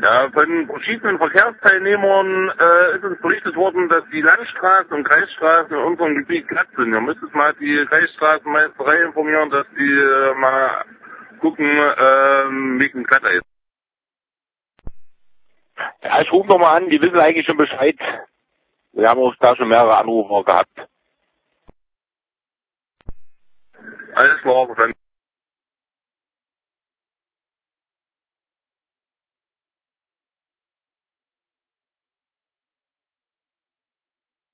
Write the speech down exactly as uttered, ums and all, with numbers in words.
Ja, von verschiedenen Verkehrsteilnehmern äh, ist uns berichtet worden, dass die Landstraßen und Kreisstraßen in unserem Gebiet glatt sind. Ihr müsst mal die Kreisstraßenmeisterei informieren, dass die äh, mal gucken, äh, wegen Glatteis. Ja, ich rufe nochmal an, die wissen eigentlich schon Bescheid. Wir haben auch da schon mehrere Anrufer gehabt. Alles klar, verstanden.